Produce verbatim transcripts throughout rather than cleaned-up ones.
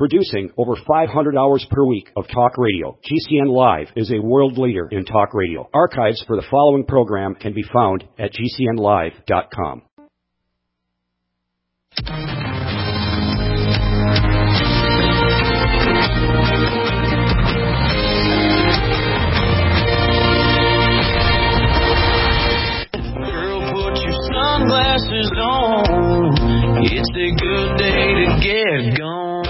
Producing over five hundred hours per week of talk radio, G C N Live is a world leader in talk radio. Archives for the following program can be found at G C N live dot com. Sunglasses on, it's a good day to get gone.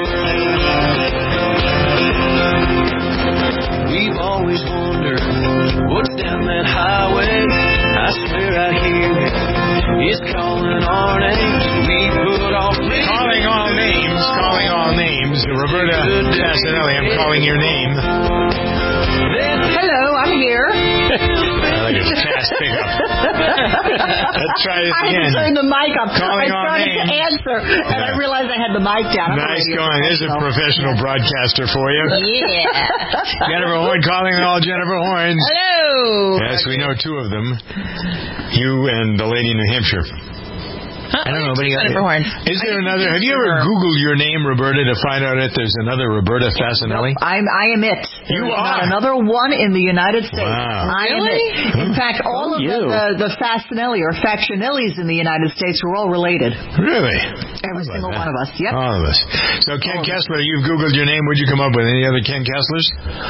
We've always wondered what's down that highway. I swear I hear it, it's calling our names. We put off calling all names, calling all names. Roberta Fascinelli, I'm calling your name. Hello, I'm here. I like a fast pickup. Let's try this again. I had to turn the mic up. Calling I started to answer, and yeah. I realized I had the mic down. I'm nice going. There's a professional broadcaster for you. Yeah. Jennifer Horn, calling all Jennifer Horns. Hello. Yes, we know two of them. You and the lady in New Hampshire. I don't know, but Jennifer Horn. Is there another? Have you ever Googled your name, Roberta, to find out if there's another Roberta Fascinelli? Nope, I'm, I am it. You There's are not another one in the United States. Wow. I really? am it. In fact, all oh, of the, the, the Fascinelli or Factionellis in the United States are all related. Really? Every single that? one of us. Yep. All of us. So Ken all Kessler, you've Googled your name. What'd you come up with? Any other Ken Kesslers?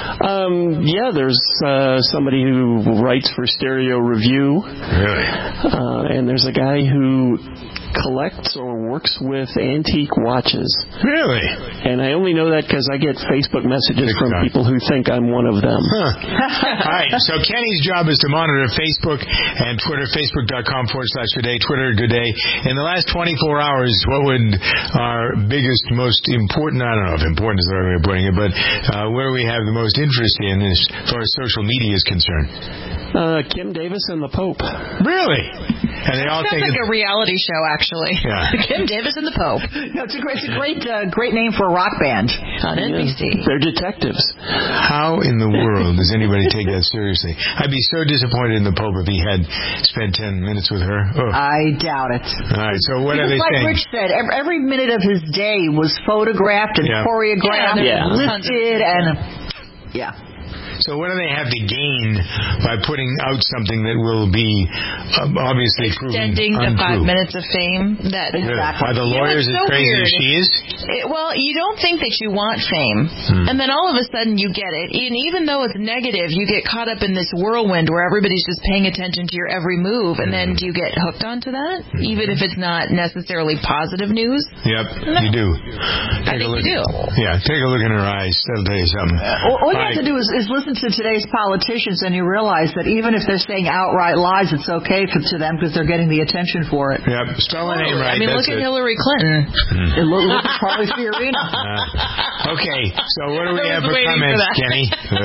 Um, yeah, there's uh, somebody who writes for Stereo Review. Really? Uh, and there's a guy who collects or works with antique watches. Really? And I only know that because I get Facebook messages from people who think I'm one of them. Huh. All right, so Kenny's job is to monitor Facebook and Twitter, facebook.com forward slash good day, Twitter, good day. In the last twenty-four hours, what would our biggest, most important, I don't know if important is the right way of putting it, but uh, where we have the most interest in as far as social media is concerned? Uh, Kim Davis and the Pope. Really? And they all Sounds think like a reality show, actually. Yeah. Kim Davis and the Pope. No, it's a great, it's a great, uh, great name for a rock band on yeah. N B C. They're detectives. How in the world does anybody take that seriously? I'd be so disappointed in the Pope if he had spent ten minutes with her. Oh. I doubt it. All right, so what are they like saying? Like Rich said, every, every minute of his day was photographed and yeah. choreographed yeah. and listed and yeah. So what do they have to gain by putting out something that will be um, obviously extending proven the five untrue? minutes of fame? That exactly. Are the lawyers you know, as so crazy weird. as she is? It, well, you don't think that you want fame, hmm. and then all of a sudden you get it. And even though it's negative, you get caught up in this whirlwind where everybody's just paying attention to your every move, and then do you get hooked onto that, mm-hmm. even if it's not necessarily positive news? Yep, no. you do. Take I think look, you do. Yeah, take a look in her eyes. That'll tell you something. Uh, all, all you right. have to do is, is listen to today's politicians, and you realize that even if they're saying outright lies, it's okay for, to them because they're getting the attention for it. Yep, spell her name right. I mean, That's look at it. Hillary Clinton. Mm. And look, look at Carly Fiorina. Uh, okay, so what do we I have was for waiting comments, for Kenny?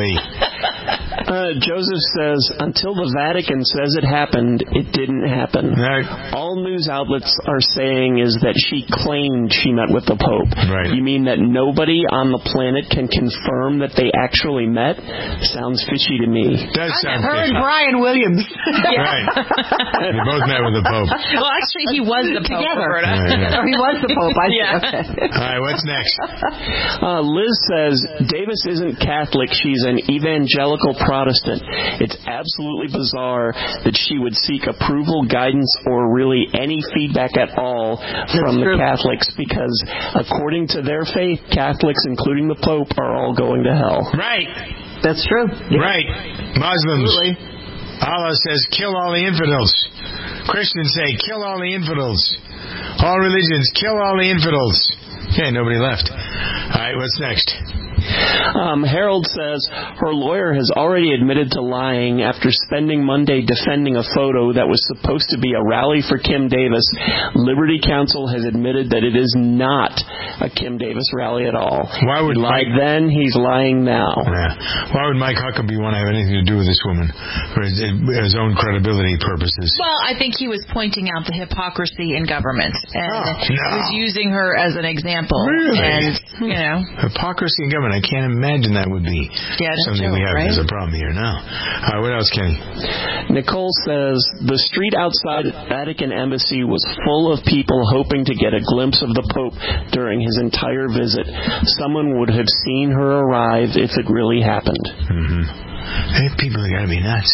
uh, Joseph says, until the Vatican says it happened, it didn't happen. Right. All news outlets are saying is that she claimed she met with the Pope. Right. You mean that nobody on the planet can confirm that they actually met? Sounds fishy to me. Does sound Her fishy. and Brian Williams. Right. They both met with the Pope. Well, actually, he was the Pope. Together. Roberta. Right, yeah. Or he was the Pope. I Yeah. okay. All right, what's next? Uh, Liz says, Davis isn't Catholic. She's an evangelical Protestant. It's absolutely bizarre that she would seek approval, guidance, or really any feedback at all from the Catholics because, according to their faith, Catholics, including the Pope, are all going to hell. Right. That's true. Yeah. Right. Muslims. Absolutely. Allah says, kill all the infidels. Christians say, kill all the infidels. All religions, kill all the infidels. Okay, nobody left. All right, what's next? Um, Harold says her lawyer has already admitted to lying after spending Monday defending a photo that was supposed to be a rally for Kim Davis. Liberty Counsel has admitted that it is not a Kim Davis rally at all. Why would he lied Mike... then, he's lying now. Yeah. Why would Mike Huckabee want to have anything to do with this woman for his, his own credibility purposes? Well, I think he was pointing out the hypocrisy in government, and oh, he no. was using her as an example. Really? And, you know. Hypocrisy in government. I can't imagine that would be yeah, something joke, we have right? as a problem here now. All right, what else, Kenny? Nicole says, the street outside Vatican Embassy was full of people hoping to get a glimpse of the Pope during his entire visit. Someone would have seen her arrive if it really happened. Mm-hmm. Hey, people are going to be nuts.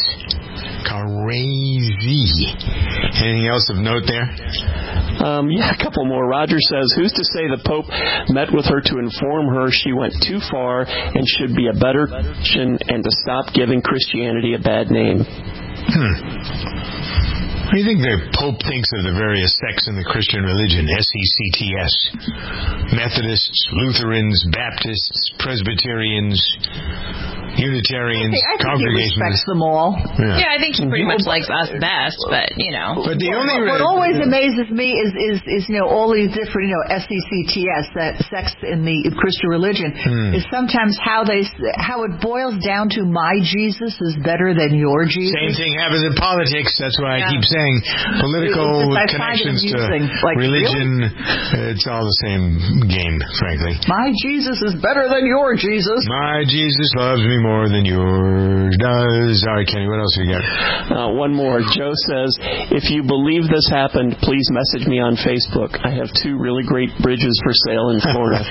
Crazy. Anything else of note there? Um, yeah, a couple more. Roger says, who's to say the Pope met with her to inform her she went too far and should be a better Christian and to stop giving Christianity a bad name? Hmm. What do you think the Pope thinks of the various sects in the Christian religion? S E C T S. Methodists, Lutherans, Baptists, Presbyterians, Unitarians, I think congregations. He respects them all. Yeah. yeah, I think he pretty much likes us best, but, you know. But the only What re- always amazes me is, is, is, you know, all these different, you know, S E C T S, that sects in the Christian religion, hmm. is sometimes how they, how it boils down to my Jesus is better than your Jesus. Same thing happens in politics. That's why Yeah. I keep saying political It- it- I connections find it to amusing. Like, religion. Really? It's all the same game, frankly. My Jesus is better than your Jesus. My Jesus loves me more than yours does. All right, Kenny, what else we got? Uh, one more. Joe says, if you believe this happened, please message me on Facebook. I have two really great bridges for sale in Florida.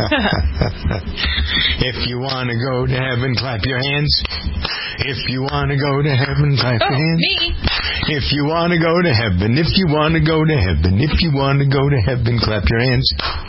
If you want to go to heaven, clap your hands. If you want to go to heaven, clap Oh, your hands. me. If you want to go to heaven, if you want to go to heaven, if you want to go to heaven, clap your hands.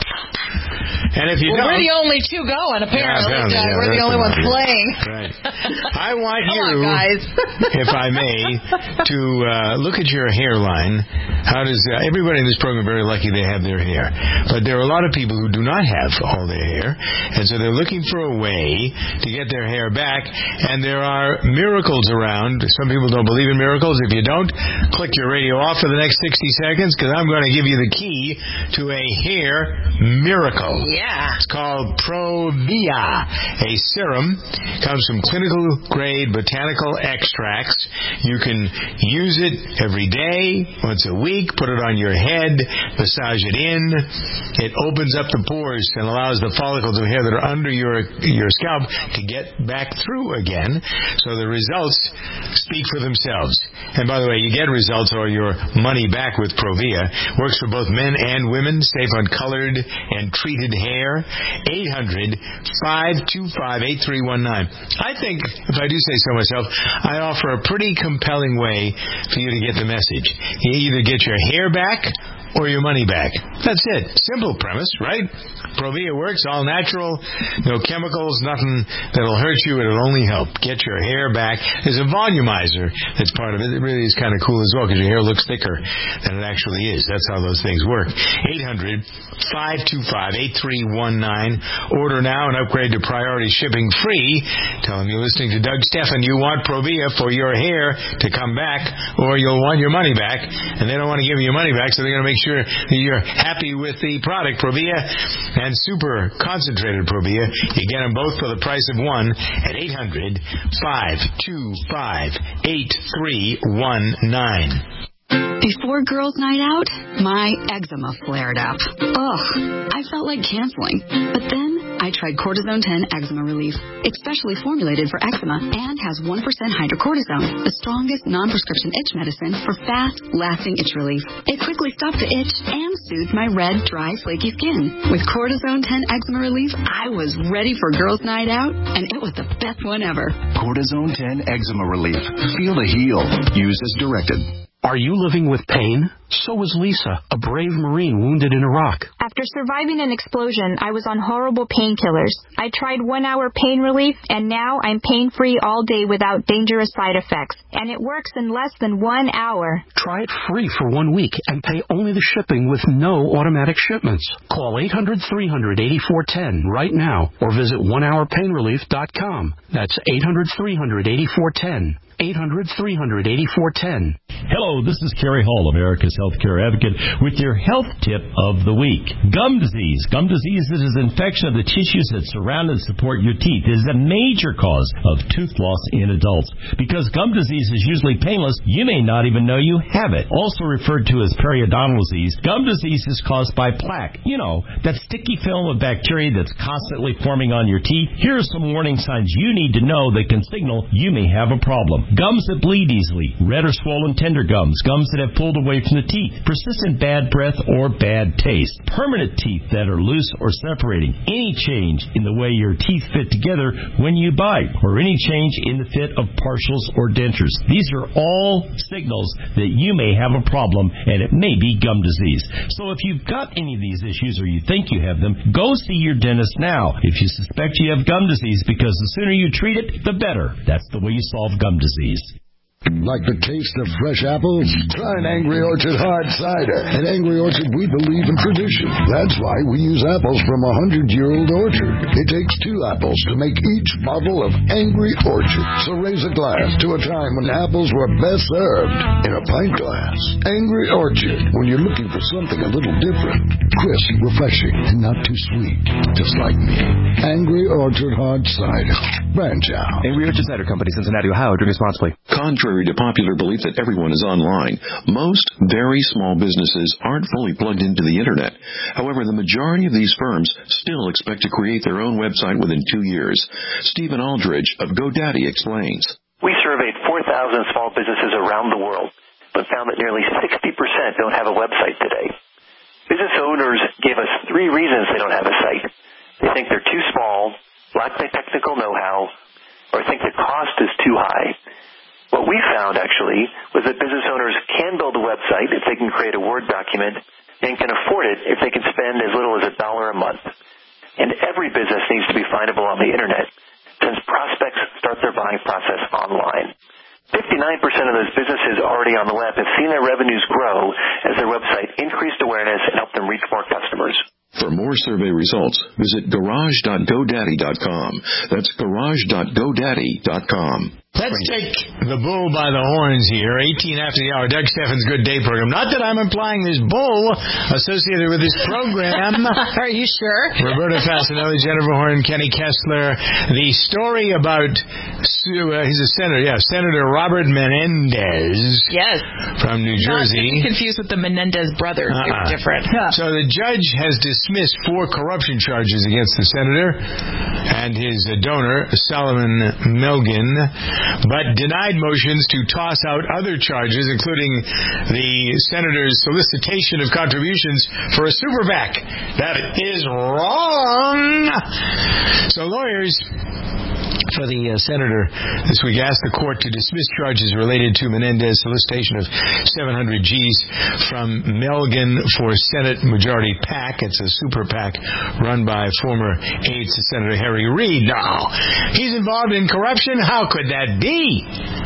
And if you Well, don't... we're the only two going, apparently. Yeah, apparently, Doug. yeah, we're the that's only the ones one. playing. Right. I want Come you, on, guys. if I may, to uh, look at your hairline. How does uh, everybody in this program very lucky they have their hair, but there are a lot of people who do not have all their hair, and so they're looking for a way to get their hair back. And there are miracles around. Some people don't believe in miracles. If you don't, click your radio off for the next sixty seconds, because I'm going to give you the key to a hair miracle. Yeah. It's called Provia, a serum. Comes from clinical grade botanical extracts. You can use it every day, once a week. Put it on your head, massage it in. It opens up the pores and allows the follicles of hair that are under your your scalp to get back through again. So the results speak for themselves. And by the way, you get results or your money back with Provia. Works for both men and women. Safe on colored and treated hair. eight hundred, five two five, eight three one nine. I think, if I do say so myself, I offer a pretty compelling way for you to get the message. You either get your hair back or your money back. That's it. Simple premise, right? Provia works, all natural, no chemicals, nothing that'll hurt you. It'll only help. Get your hair back. There's a volumizer that's part of it. It really is kind of cool as well, because your hair looks thicker than it actually is. That's how those things work. eight hundred, five two five, eight three one nine. Order now and upgrade to priority shipping free. Tell them you're listening to Doug Stephan. You want Provia for your hair to come back, or you'll want your money back. And they don't want to give you your money back, so they're going to make sure that you're happy with the product, Provia and super concentrated Provia. You get them both for the price of one at eight hundred, five two five, eight three one nine. Before girls' night out, my eczema flared up. Ugh, I felt like canceling. But then I tried Cortisone ten Eczema Relief. It's specially formulated for eczema and has one percent hydrocortisone, the strongest non-prescription itch medicine for fast, lasting itch relief. It quickly stopped the itch and soothed my red, dry, flaky skin. With Cortisone ten Eczema Relief, I was ready for girls' night out, and it was the best one ever. Cortisone ten Eczema Relief. Feel the heal. Use as directed. Are you living with pain? So is Lisa, a brave Marine wounded in Iraq. After surviving an explosion, I was on horrible painkillers. I tried one-hour pain relief, and now I'm pain-free all day without dangerous side effects. And it works in less than one hour. Try it free for one week and pay only the shipping with no automatic shipments. Call eight hundred, three hundred, eighty-four ten right now or visit one hour pain relief dot com. That's eight hundred, three hundred, eighty-four ten. eight hundred, three hundred, eighty-four ten. Hello, this is Kerry Hall, America's healthcare advocate with your health tip of the week. Gum disease. Gum disease is an infection of the tissues that surround and support your teeth. It is a major cause of tooth loss in adults. Because gum disease is usually painless, you may not even know you have it. Also referred to as periodontal disease, gum disease is caused by plaque. You know, that sticky film of bacteria that's constantly forming on your teeth. Here are some warning signs you need to know that can signal you may have a problem. Gums that bleed easily, red or swollen tender gums, gums that have pulled away from the teeth, persistent bad breath or bad taste, permanent teeth that are loose or separating, any change in the way your teeth fit together when you bite, or any change in the fit of partials or dentures. These are all signals that you may have a problem, and it may be gum disease. So if you've got any of these issues or you think you have them, go see your dentist now if you suspect you have gum disease, because the sooner you treat it, the better. That's the way you solve gum disease. Like the taste of fresh apples? Try an Angry Orchard hard cider. At Angry Orchard, we believe in tradition. That's why we use apples from a hundred-year-old orchard. It takes two apples to make each bottle of Angry Orchard. So raise a glass to a time when apples were best served in a pint glass. Angry Orchard, when you're looking for something a little different. Crisp, refreshing, and not too sweet. Just like me. Angry Orchard hard cider. Branch out. Angry Orchard Cider Company, Cincinnati, Ohio. Drink responsibly. Contrary to popular belief that everyone is online, most very small businesses aren't fully plugged into the Internet. However, the majority of these firms still expect to create their own website within two years. Stephen Aldridge of GoDaddy explains. We surveyed four thousand small businesses around the world, but found that nearly sixty percent don't have a website today. Business owners gave us three reasons they don't have a site. They think they're too small, lack the technical know-how, or think the cost is too high. What we found, actually, was that business owners can build a website if they can create a Word document and can afford it if they can spend as little as a dollar a month. And every business needs to be findable on the Internet, since prospects start their buying process online. fifty-nine percent of those businesses already on the web have seen their revenues grow as their website increased awareness and helped them reach more customers. For more survey results, visit garage dot godaddy dot com. That's garage dot godaddy dot com. Let's take the bull by the horns here. eighteen after the hour, Doug Steffens' Good Day program. Not that I'm implying there's bull associated with this program. Are you sure? Roberta Fasanelli, Jennifer Horn, Kenny Kessler. The story about, uh, he's a senator, yeah, Senator Robert Menendez. Yes. From New Jersey. Not confused with the Menendez brothers. Uh-uh. They're different. Yeah. So the judge has dismissed four corruption charges against the senator and his donor, Solomon Melgen, but denied motions to toss out other charges, including the senator's solicitation of contributions for a super PAC. That is wrong. So lawyers for the uh, senator this week asked the court to dismiss charges related to Menendez solicitation of seven hundred G's from Melgen for Senate Majority PAC. It's a super PAC run by former aide to Senator Harry Reid. No, he's involved in corruption? How could that be?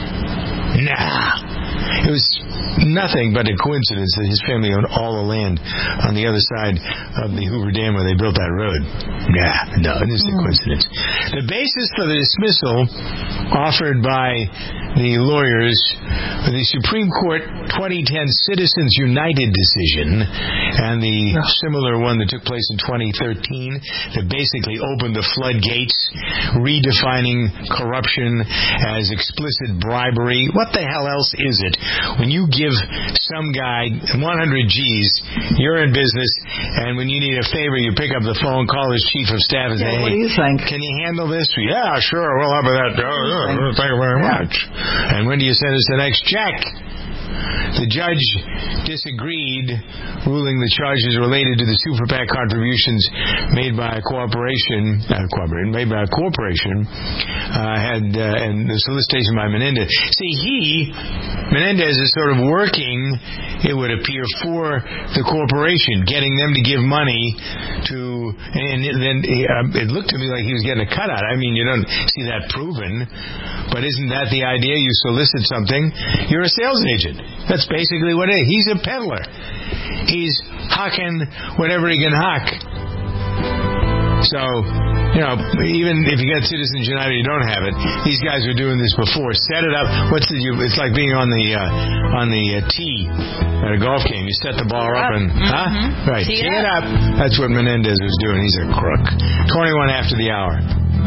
Nah. It was nothing but a coincidence that his family owned all the land on the other side of the Hoover Dam where they built that road. Nah, no, it is a coincidence. The basis for the dismissal offered by the lawyers, the Supreme Court twenty ten Citizens United decision and the similar one that took place in twenty thirteen that basically opened the floodgates, redefining corruption as explicit bribery. What the hell else is it? When you give some guy one hundred G's, you're in business, and when you need a favor, you pick up the phone, call his chief of staff and yeah, say, hey, what do you think? Can you handle this? Yeah, sure, we'll have that. Oh, oh, thank you very much. And when do you send us the next check? The judge disagreed, ruling the charges related to the super PAC contributions made by a corporation, uh, corporation made by a corporation, uh, had uh, and the solicitation by Menendez. See, he, Menendez, is sort of working, it would appear, for the corporation, getting them to give money to, and then uh, it looked to me like he was getting a cut out. I mean, you don't see that proven, but isn't that the idea? You solicit something, you're a sales agent. That's basically what it is. He's a peddler. He's hawking whatever he can hawk. So, you know, even if you got Citizens United, you don't have it. These guys were doing this before. Set it up. What's the? You, it's like being on the uh, on the uh, tee at a golf game. You set the ball up and mm-hmm. huh? Right. Tee Tee it it up. That's what Menendez was doing. He's a crook. Twenty-one after the hour.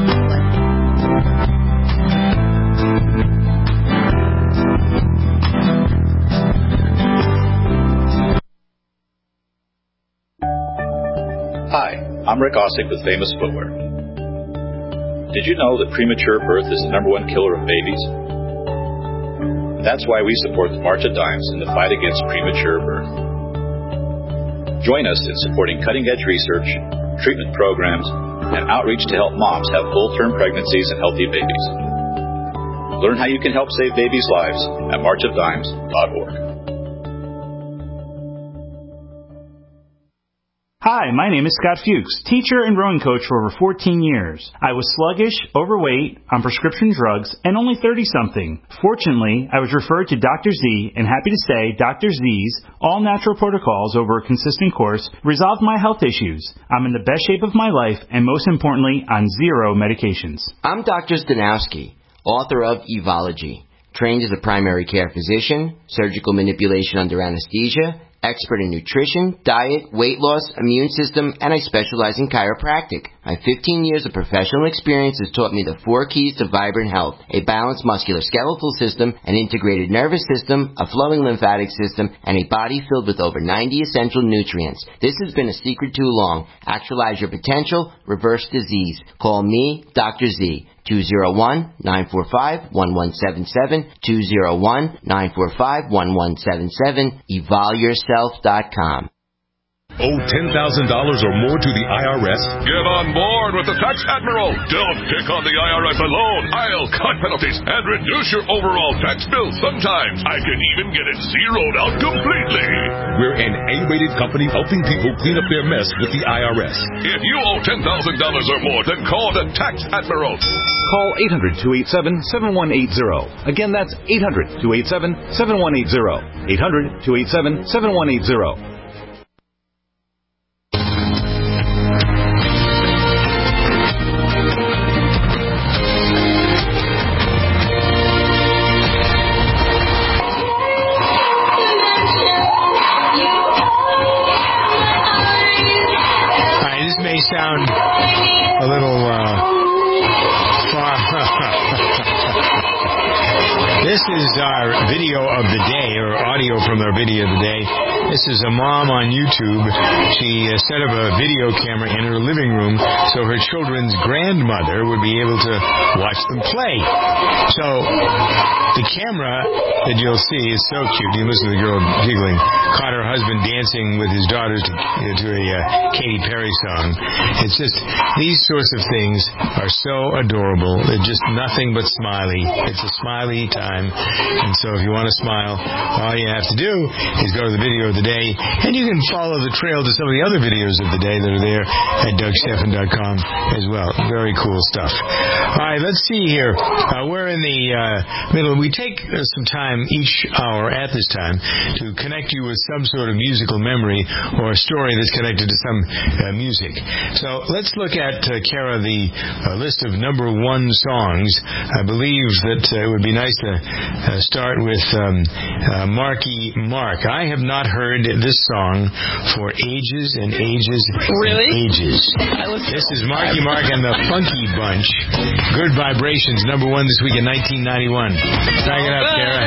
Hi, I'm Rick Ossick with Famous Footwear. Did you know that premature birth is the number one killer of babies? That's why we support the March of Dimes in the fight against premature birth. Join us in supporting cutting-edge research, treatment programs, and outreach to help moms have full-term pregnancies and healthy babies. Learn how you can help save babies' lives at march of dimes dot org. Hi, my name is Scott Fuchs, teacher and rowing coach for over fourteen years. I was sluggish, overweight, on prescription drugs, and only thirty-something. Fortunately, I was referred to Doctor Z, and happy to say Doctor Z's all-natural protocols over a consistent course resolved my health issues. I'm in the best shape of my life, and most importantly, on zero medications. I'm Doctor Stanowski, author of Evology, trained as a primary care physician, surgical manipulation under anesthesia, expert in nutrition, diet, weight loss, immune system, and I specialize in chiropractic. My fifteen years of professional experience has taught me the four keys to vibrant health: a balanced musculoskeletal system, an integrated nervous system, a flowing lymphatic system, and a body filled with over ninety essential nutrients. This has been a secret too long. Actualize your potential, reverse disease. Call me, Doctor Z. two oh one, nine four five, one one seven seven, two oh one, nine four five, one one seven seven, evol yourself dot com. Owe ten thousand dollars or more to the I R S? Get on board with the Tax Admiral. Don't pick on the I R S alone. I'll cut penalties and reduce your overall tax bill. Sometimes I can even get it zeroed out completely. We're an A-rated company helping people clean up their mess with the I R S. If you owe ten thousand dollars or more, then call the Tax Admiral. Call eight hundred, two eight seven, seven one eight zero. Again, that's eight hundred, two eight seven, seven one eight zero. eight hundred, two eight seven, seven one eight zero. Sound a little uh, far. This is our video of the day, or audio from our video of the day. This is a mom on YouTube. She uh, set up a video camera in her living room so her children's grandmother would be able to watch them play. So the camera that you'll see is so cute. You listen to the girl giggling. Caught her husband dancing with his daughters to, to a uh, Katy Perry song. It's just, these sorts of things are so adorable. They're just nothing but smiley. It's a smiley time. And so if you want to smile, all you have to do is go to the video of the day, and you can follow the trail to some of the other videos of the day that are there at Doug Stephan dot com as well. Very cool stuff. All right, let's see here. Uh, we're in the uh, middle. We take uh, some time each hour at this time to connect you with some sort of musical memory or a story that's connected to some uh, music. So let's look at, uh, Kara, the uh, list of number one songs. I believe that uh, it would be nice to uh, start with um, uh, Marky Mark. I have not heard this song for ages and ages really? and ages. This is Marky Mark and the Funky Bunch. Good Vibrations, number one this week in nineteen ninety-one. Drag it up, Kara.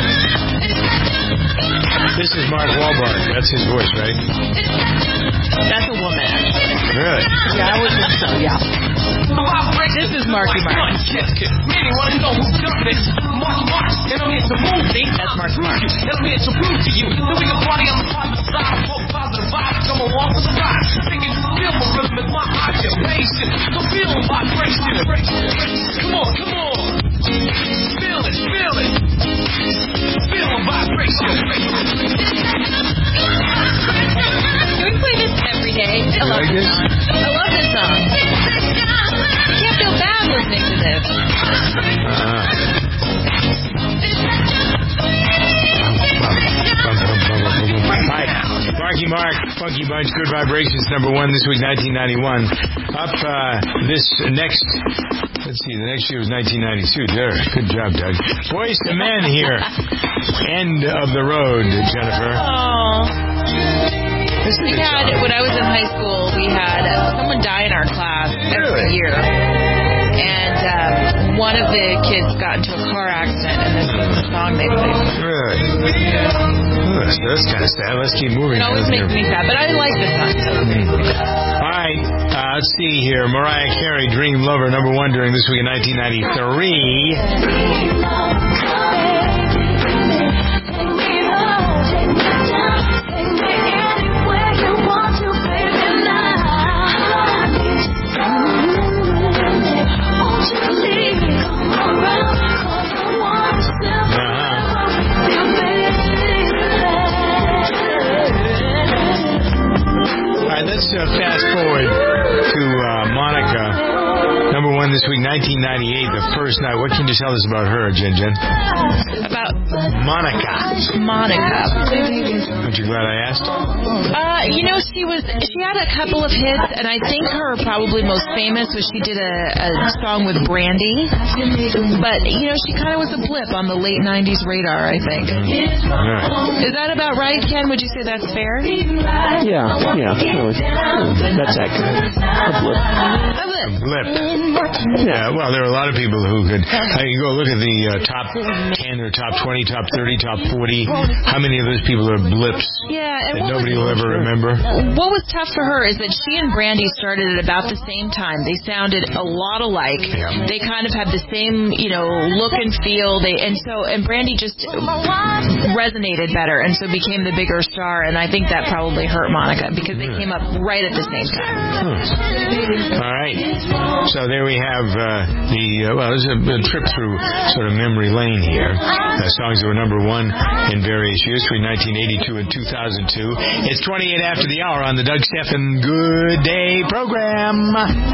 This is Mark Wahlberg. That's his voice, right? That's a woman, actually. Really? Yeah, I would think so, yeah. This is Marky Mark. Many want to know who done this. Marky Mark, and I'm here to move things. That's Marky Mark. And I'm here to prove to you that we can party on the positive side. Smoke positive vibes. Come along for the ride. Singing feel my rhythm is my occupation. So feel vibration. Come on, come on. Feel it, feel it. Feel the vibration. Can we play this every day? I love this song. I love this song. You can't feel bad listening to this. Uh-huh. Marky Mark, Funky Bunch, Good Vibrations, number one this week, nineteen ninety-one. Up uh, this next, let's see, the next year was nineteen ninety-two. There, good job, Doug. Boys to Men here. End of the road, Jennifer. Aww. This is we a had, song. when I was in high school, we had uh, someone die in our class every Really? year. And um, one of the kids got into a car accident, and this was the song they played. Really? Oh, that's, that's kind of sad. Let's keep moving. It always makes me sad, but I like this song. Mm. All right, uh, let's see here. Mariah Carey, Dream Lover, number one during this week in nineteen ninety-three. Let's uh, fast forward to uh, Monica, number one this week, nineteen ninety-eight, the first night. What can you tell us about her, Jen Jen? About Monica. Monica. Aren't you glad I asked? Uh, you know, she was she had a couple of hits, and I think her probably most famous was she did a, a song with Brandy. But you know, she kind of was a blip on the late nineties radar, I think. Mm-hmm. Right. Is that about right, Ken? Would you say that's fair? Yeah, yeah, really. That's accurate. A blip. A blip. A blip. Yeah, well, there are a lot of people who could. I can go look at the uh, top ten or top twenty, top thirty, top forty. How many of those people are blips? Yeah, and that what nobody was, will ever remember? What was tough for her is that she and Brandy started at about the same time. They sounded a lot alike. Yeah. They kind of had the same, you know, look and feel. They and so and Brandy just resonated better, and so became the bigger star. And I think that probably hurt Monica because they came up right at the same time. Hmm. All right. So there we have uh, the, uh, well, there's a, a trip through sort of memory lane here. Uh, songs that were number one in various years between nineteen eighty-two and two thousand two. It's twenty-eight after the hour on the Doug Stephan Good Day program.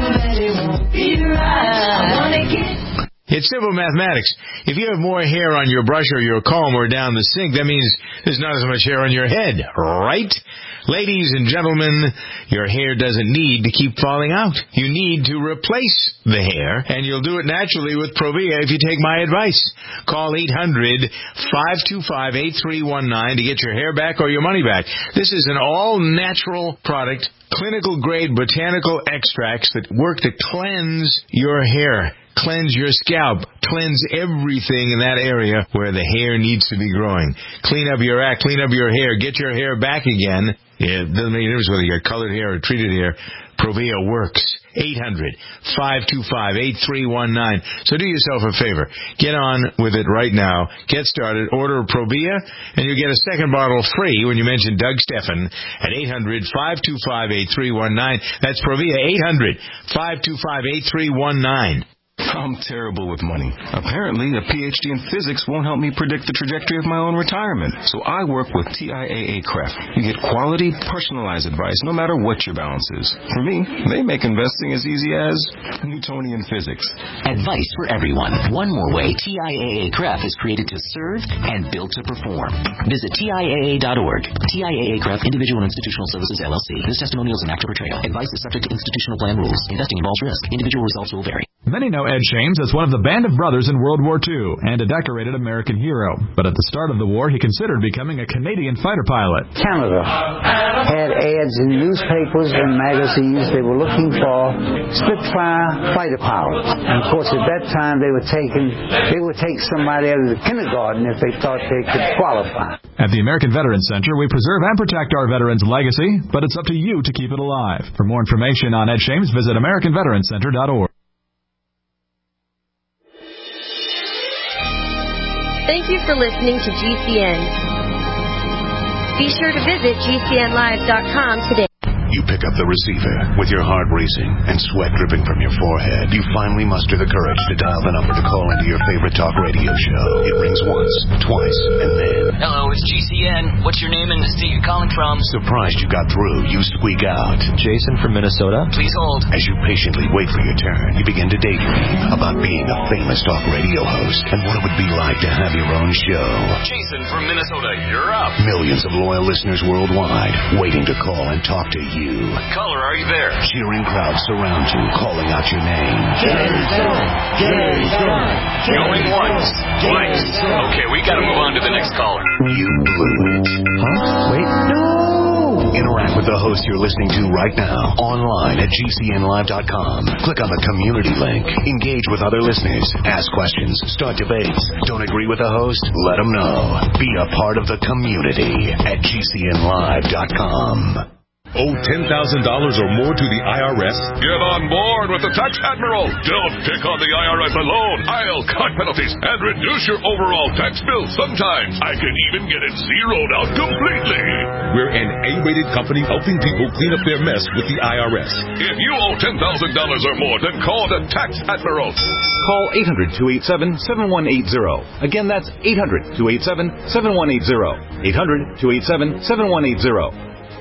It's simple mathematics. If you have more hair on your brush or your comb or down the sink, that means there's not as much hair on your head, right? Ladies and gentlemen, your hair doesn't need to keep falling out. You need to replace the hair, and you'll do it naturally with Provia if you take my advice. Call eight hundred, five two five, eight three one nine to get your hair back or your money back. This is an all-natural product, clinical-grade botanical extracts that work to cleanse your hair. Cleanse your scalp. Cleanse everything in that area where the hair needs to be growing. Clean up your act. Clean up your hair. Get your hair back again. Yeah, it doesn't make any difference whether you got colored hair or treated hair. Provia works. eight hundred, five two five, eight three one nine. So do yourself a favor. Get on with it right now. Get started. Order Provia, and you get a second bottle free when you mention Doug Stephan at eight hundred, five two five, eight three one nine. That's Provia, eight hundred, five two five, eight three one nine. I'm terrible with money. Apparently, a P H D in physics won't help me predict the trajectory of my own retirement. So I work with T I A A C R E F. You get quality, personalized advice no matter what your balance is. For me, they make investing as easy as Newtonian physics. Advice for everyone. One more way T I A A C R E F is created to serve and built to perform. Visit T I A A dot org. T I A A C R E F, Individual and Institutional Services, L L C. This testimonial is an actor portrayal. Advice is subject to institutional plan rules. Investing involves risk. Individual results will vary. Many know Ed Shames as one of the band of brothers in World War Two and a decorated American hero. But at the start of the war, he considered becoming a Canadian fighter pilot. Canada had ads in newspapers and magazines. They were looking for Spitfire fighter pilots. And of course, at that time, they were taking, they would take somebody out of the kindergarten if they thought they could qualify. At the American Veterans Center, we preserve and protect our veterans' legacy, but it's up to you to keep it alive. For more information on Ed Shames, visit American Veterans Center dot org. Thank you for listening to G C N. Be sure to visit G C N live dot com today. You pick up the receiver. With your heart racing and sweat dripping from your forehead, you finally muster the courage to dial the number to call into your favorite talk radio show. It rings once, twice, and then... Hello, it's G C N. What's your name and the state you're calling from? Surprised you got through, you squeak out. Jason from Minnesota. Please hold. As you patiently wait for your turn, you begin to daydream about being a famous talk radio host and what it would be like to have your own show. Jason from Minnesota, you're up. Millions of loyal listeners worldwide waiting to call and talk to you. Caller, are you there? Cheering crowds surround you, calling out your name. Jason! Jason! Going once, twice. Okay, we gotta move on to the next caller. You blew it. Huh? Wait, no! Interact with the host you're listening to right now online at G C N live dot com. Click on the community link. Engage with other listeners. Ask questions. Start debates. Don't agree with the host? Let them know. Be a part of the community at G C N live dot com. Owe ten thousand dollars or more to the I R S? Get on board with the Tax Admiral. Don't pick on the I R S alone. I'll cut penalties and reduce your overall tax bill. Sometimes I can even get it zeroed out completely. We're an A-rated company helping people clean up their mess with the I R S. If you owe ten thousand dollars or more, then call the Tax Admiral. Call eight hundred, two eight seven, seven one eight zero. Again, that's eight hundred, two eight seven, seven one eight zero. eight hundred, two eight seven, seven one eight zero.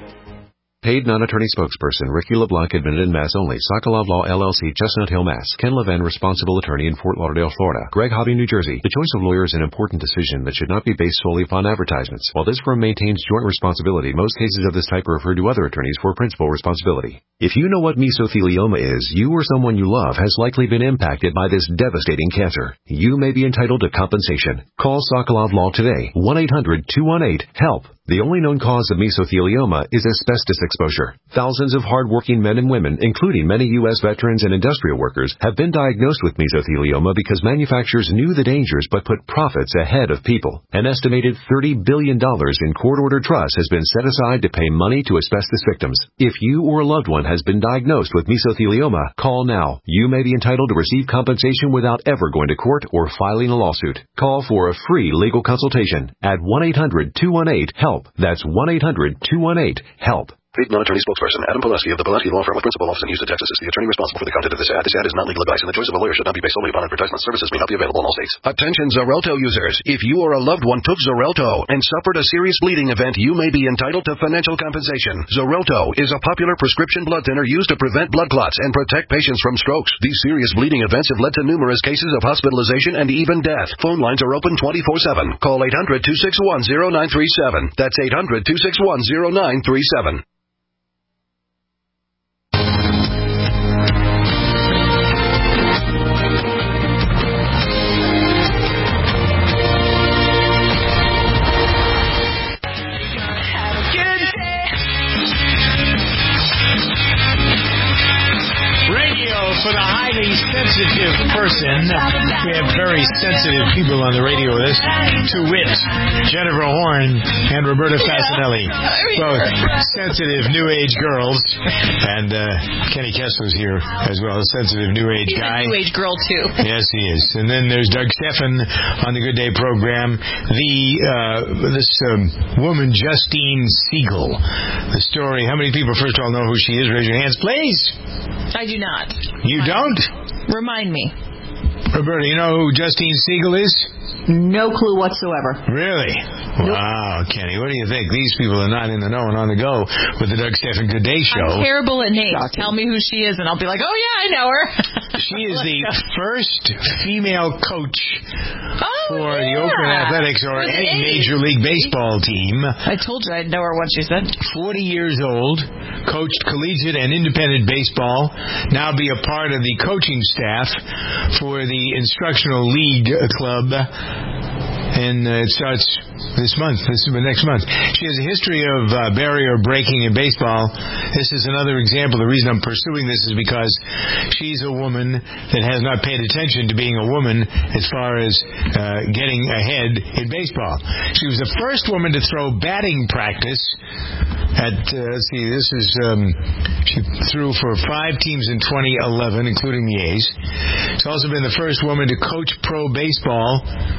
Paid non-attorney spokesperson Ricky LeBlanc, admitted in Mass only. Sokolov Law, L L C, Chestnut Hill, Mass. Ken Levin, responsible attorney in Fort Lauderdale, Florida. Greg Hobby, New Jersey. The choice of lawyer is an important decision that should not be based solely upon advertisements. While this firm maintains joint responsibility, most cases of this type are referred to other attorneys for principal responsibility. If you know what mesothelioma is, you or someone you love has likely been impacted by this devastating cancer. You may be entitled to compensation. Call Sokolov Law today. one eight hundred, two one eight, HELP. The only known cause of mesothelioma is asbestos exposure. Thousands of hard-working men and women, including many U S veterans and industrial workers, have been diagnosed with mesothelioma because manufacturers knew the dangers but put profits ahead of people. An estimated thirty billion dollars in court-ordered trusts has been set aside to pay money to asbestos victims. If you or a loved one has been diagnosed with mesothelioma, call now. You may be entitled to receive compensation without ever going to court or filing a lawsuit. Call for a free legal consultation at one eight hundred, two one eight, HELP. That's one eight hundred, two one eight, HELP. Paid non-attorney spokesperson Adam Pileski of the Pileski Law Firm with principal office in Houston, Texas is the attorney responsible for the content of this ad. This ad is not legal advice, and the choice of a lawyer should not be based solely upon advertisement. Services may not be available in all states. Attention Xarelto users. If you or a loved one took Xarelto and suffered a serious bleeding event, you may be entitled to financial compensation. Xarelto is a popular prescription blood thinner used to prevent blood clots and protect patients from strokes. These serious bleeding events have led to numerous cases of hospitalization and even death. Phone lines are open twenty-four seven. Call eight hundred, two six one, zero nine three seven. That's eight hundred, two six one, zero nine three seven. For the highly sensitive person, we have very sensitive people on the radio with us, to wit, Jennifer Horn and Roberta Fasanelli, both sensitive New Age girls, and uh, Kenny Kessler's here as well, a sensitive New Age He's guy. He's a New Age girl, too. Yes, he is. And then there's Doug Stephan on the Good Day program. The uh, this um, woman, Justine Siegel, the story. How many people, first of all, know who she is? Raise your hands, please. I do not. You don't? Remind me. Roberta, you know who Justine Siegel is? No clue whatsoever. Really? Nope. Wow, Kenny, what do you think? These people are not in the know and on the go with the Doug Stephan Good Day show. I'm terrible at names. Shocking. Tell me who she is, and I'll be like, oh, yeah, I know her. She is the first female coach oh, for yeah. the Oakland Athletics or For any age. Major League Baseball team. I told you I'd know her once she said. forty years old, coached collegiate and independent baseball, now be a part of the coaching staff for the Instructional League Club. And uh, it starts this month, this is next month. She has a history of uh, barrier breaking in baseball. This is another example. The reason I'm pursuing this is because she's a woman that has not paid attention to being a woman as far as uh, getting ahead in baseball. She was the first woman to throw batting practice at, uh, let's see, this is, um, she threw for five teams in twenty eleven, including the A's. She's also been the first woman to coach pro baseball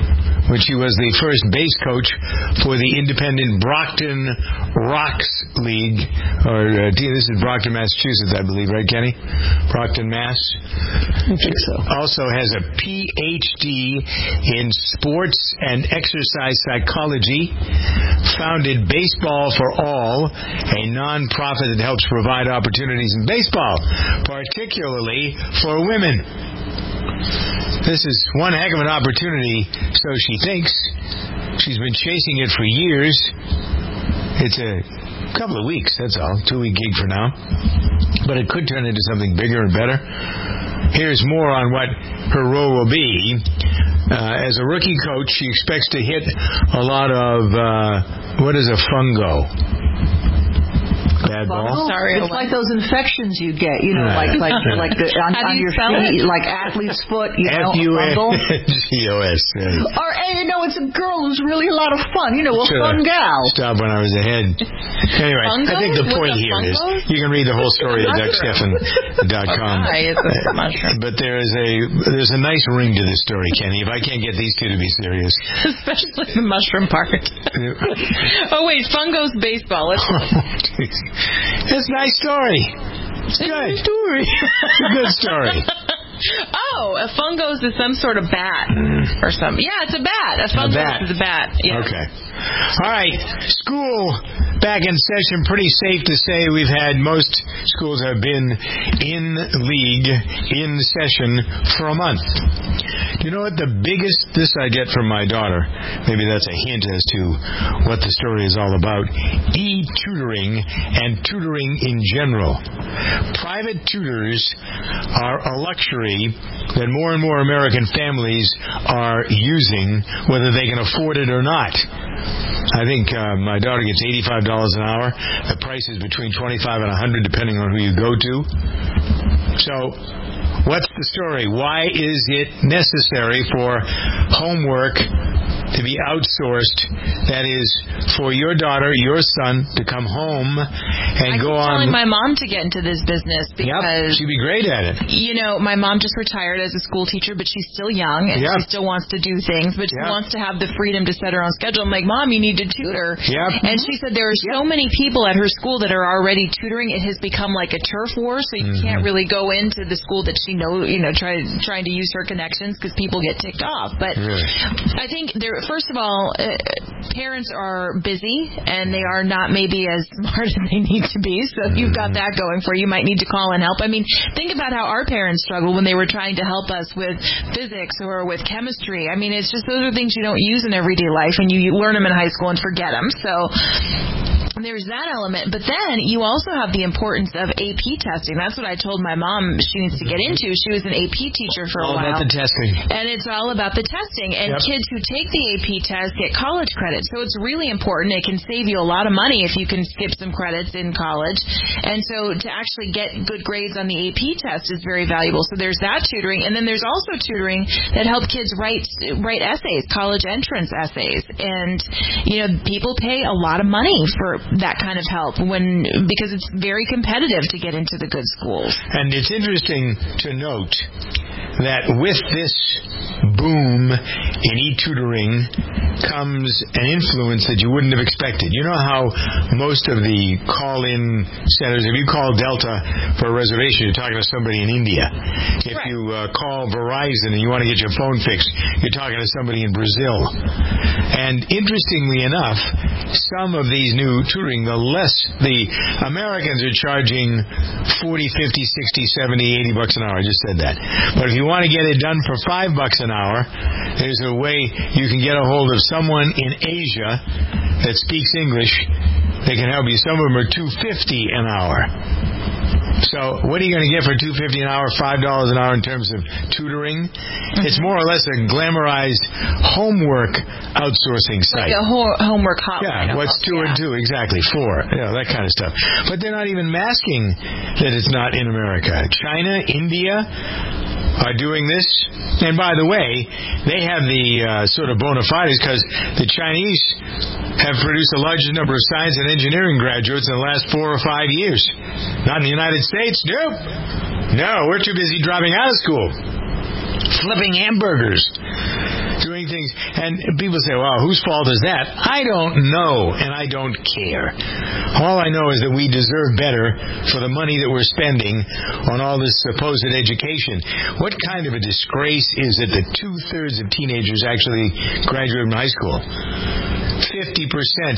when she was the first base coach for the independent Brockton Rocks League. Or uh, this is Brockton, Massachusetts, I believe, right, Kenny? Brockton, Mass. I think so. Also has a P H D in sports and exercise psychology. Founded Baseball for All, a non-profit that helps provide opportunities in baseball, particularly for women. This is one heck of an opportunity, so she thinks. She's been chasing it for years. It's a couple of weeks, that's all. Two-week gig for now. But it could turn into something bigger and better. Here's more on what her role will be. Uh, as a rookie coach, she expects to hit a lot of, uh, what is a fungo? Bad ball? Sorry, it's like those infections you get, you know, like like like the, on, on you your spell feet, it? like athlete's foot, you know, F U N fungal. G O S. Or, hey, you know, it's a girl who's really a lot of fun, you know, a Sure. fun gal. Stop when I was ahead. Anyway, Fungos? I think the point What's a here is fungos? you can read the whole story at duck stephan dot com. Hi, it's a mushroom. But there is a there's a nice ring to this story, Kenny. If I can't get these two to be serious. Especially the mushroom part. Oh, wait, Fungo's baseball. Let's It's a nice story. It's good. It's a story. It's a good story. Oh, a fungos is some sort of bat or something. Yeah, it's a bat. A fungos bat. is a bat. Yeah. Okay. All right. School back in session. Pretty safe to say we've had most schools have been in league, in session for a month. You know what the biggest, this I get from my daughter, maybe that's a hint as to what the story is all about, e-tutoring and tutoring in general. Private tutors are a luxury that more and more American families are using, whether they can afford it or not. I think uh, my daughter gets eighty-five dollars an hour. The price is between twenty-five dollars and one hundred dollars depending on who you go to. So, what's the story? Why is it necessary for homework to be outsourced? That is, for your daughter, your son, to come home and I go keep on. telling my mom to get into this business because Yep, she'd be great at it. You know, my mom just retired as a school teacher, but she's still young and Yep. she still wants to do things, but she Yep. wants to have the freedom to set her own schedule. I'm like, Mom, you need to tutor. Yep. And she said there are so many people at her school that are already tutoring. It has become like a turf war, so you Mm-hmm. can't really go into the school that she know, you know, try, trying to use her connections because people get ticked off. But Really? I think there, first of all, uh, parents are busy and they are not maybe as smart as they need to be. So if you've got that going for you, you might need to call and help. I mean, think about how our parents struggled when they were trying to help us with physics or with chemistry. I mean, it's just those are things you don't use in everyday life, and you, you learn them in high school and forget them. So there's that element. But then you also have the importance of A P testing. That's what I told my mom she needs to get into. She was an A P teacher for All a while. about the testing. And it's all about the testing. And Yep. kids who take the A P test get college credit. So it's really important. It can save you a lot of money if you can skip some credits in college. And so to actually get good grades on the A P test is very valuable. So there's that tutoring. And then there's also tutoring that help kids write write essays, college entrance essays. And, you know, people pay a lot of money for that kind of help when because it's very competitive to get into the good schools. And it's interesting to note that with this boom in e-tutoring comes an influence that you wouldn't have expected. You know how most of the call-in centers, if you call Delta for a reservation, you're talking to somebody in India. If Right. you uh, call Verizon and you want to get your phone fixed, you're talking to somebody in Brazil. And interestingly enough, some of these new tutoring, the less the Americans are charging forty, fifty, sixty, seventy, eighty bucks an hour. I just said that. But if you want to get it done for five bucks an hour, there's a way you can get a hold of someone in Asia that speaks English. They can help you. Some of them are two fifty an hour. So what are you going to get for two fifty an hour, five dollars an hour in terms of tutoring? Mm-hmm. It's more or less a glamorized homework outsourcing site. Like a ho- homework hotline. Yeah, what's almost, two yeah. and two? Exactly, four. You know, that kind of stuff. But they're not even masking that it's not in America. China, India are doing this. And by the way, they have the uh, sort of bona fides because the Chinese have produced the largest number of science and engineering graduates in the last four or five years. Not in the United States, nope. No, we're too busy dropping out of school, flipping hamburgers. doing things. And people say, well, whose fault is that? I don't know, and I don't care. All I know is that we deserve better for the money that we're spending on all this supposed education. What kind of a disgrace is it that two-thirds of teenagers actually graduate from high school? fifty percent